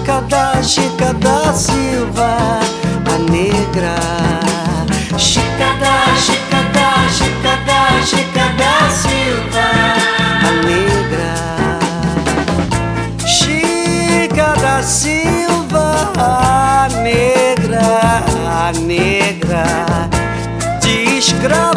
Chica da Silva, a negra. Chica da Silva, a negra. Chica da Silva, a negra, a negra. De escravo